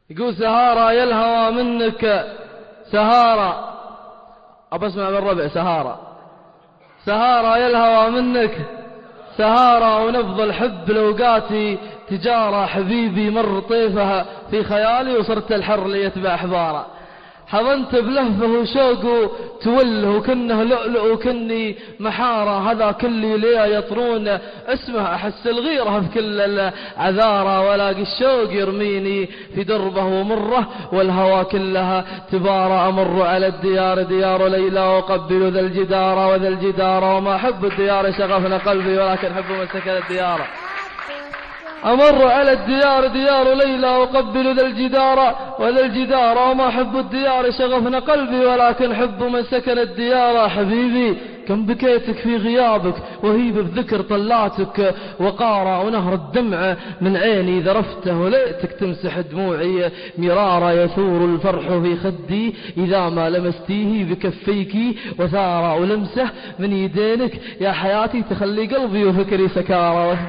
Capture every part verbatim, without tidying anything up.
يقول سهارة يا الهوى منك سهارة، أبى أسمع بالربع سهارة. سهارة يا الهوى منك سهارة، ونبض الحب لوقاتي تجارة. حبيبي مر طيفها في خيالي وصرت الحر ليتبع حبارة. حضنت بلهفه وشوقه توله وكنه لؤلؤ وكني محارة. هذا كل ليا يطرون اسمه، أحس الغيرة في كل العذارة. ولاقي الشوق يرميني في دربه ومره والهوى كلها تبارة. أمر على الديار ديار ليلى وقبل ذا الجدار وذا الجدار، وما أحب الديار شغفنا قلبي ولكن حب من سكن الديار. أمر على الديار ديار ليلى وقبل ذا الجدار وذا الجدار، وما حب الديار شغفنا قلبي ولكن حب من سكن الديار. حبيبي كم بكيتك في غيابك وهيب بذكر طلاتك وقارة، ونهر الدمع من عيني ذرفته وليتك تمسح دموعي مرارا. يثور الفرح في خدي إذا ما لمستيه بكفيك وثارا، ولمسه من يدينك يا حياتي تخلي قلبي وفكري سكارا.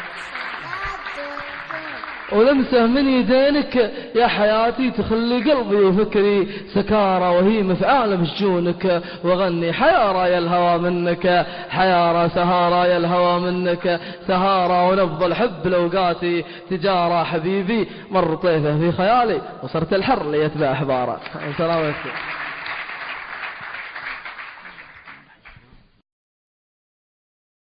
ولمسه من يدينك يا حياتي تخلي قلبي وفكري سكارة. وهي مفعالة بشجونك وغني حيارة يا الهوى منك حيارة. سهارة يا الهوى منك سهارة، ونبض الحب لوقاتي تجارة. حبيبي مر طيفه في خيالي وصرت الحر ليتبع أحبارة. السلام عليكم.